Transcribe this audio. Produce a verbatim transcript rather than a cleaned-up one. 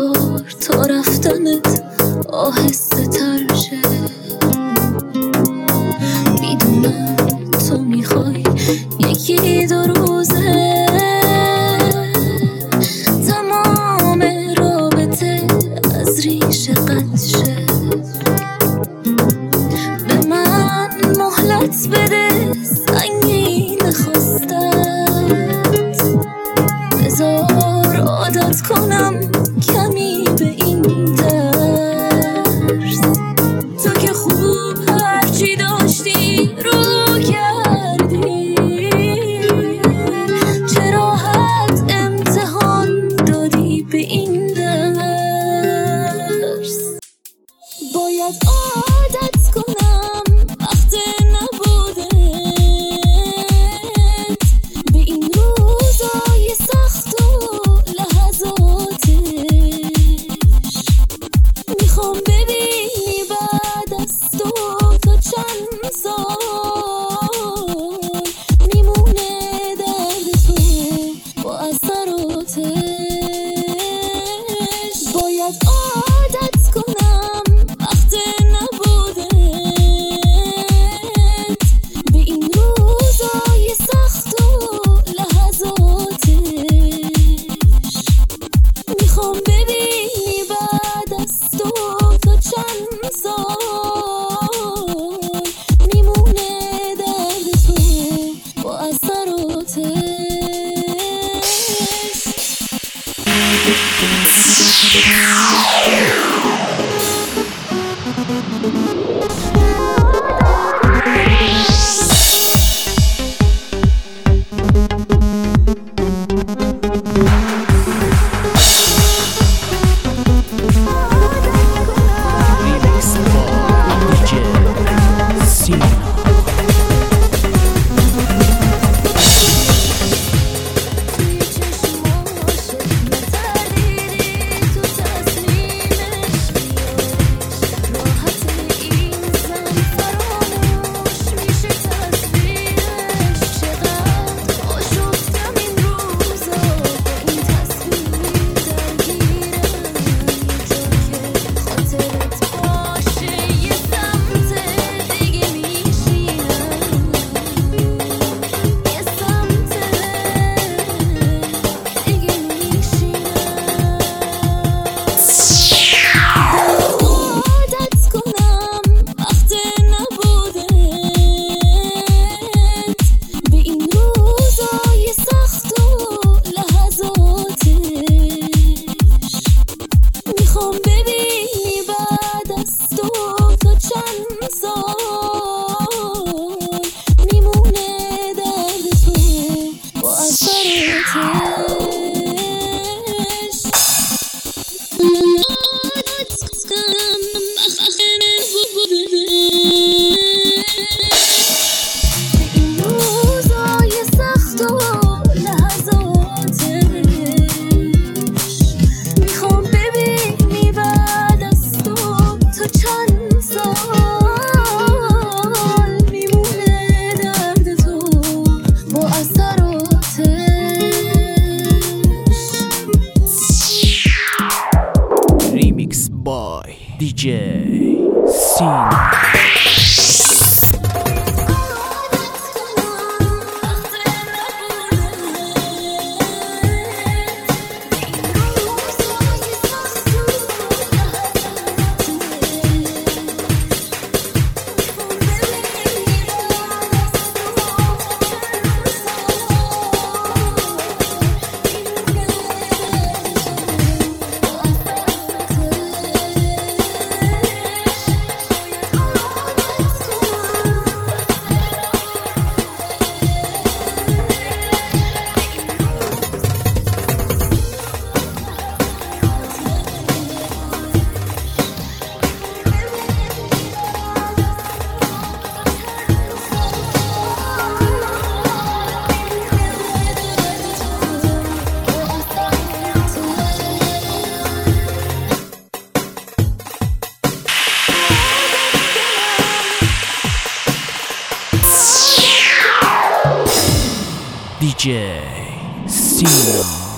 بار تا رفتنت آهسته تر شه. میدونم تو میخوای یکی دو روزه تمام رابطه از ریشه قطع شه. به من مهلت بده سنگین خواستت، بذار عادت کنم کمی به این درس. تو که خوب هرچی داشتی رو کردی، چه راحت امتحان دادی به این درس. باید عادت کنم وقت نبودت به این روزای سخت و لحظاتش. میخوام ببینی بعد از تو تا چند سال میمونه درد تو با اثراتش. باید عادت کنم وقت نبودت به این روزای سخت و لحظاتش. میخوام ببینی بعد از تو تا چند سال میمونه درد تو با اثراتش. By دی جی Sina. دی جی Sina.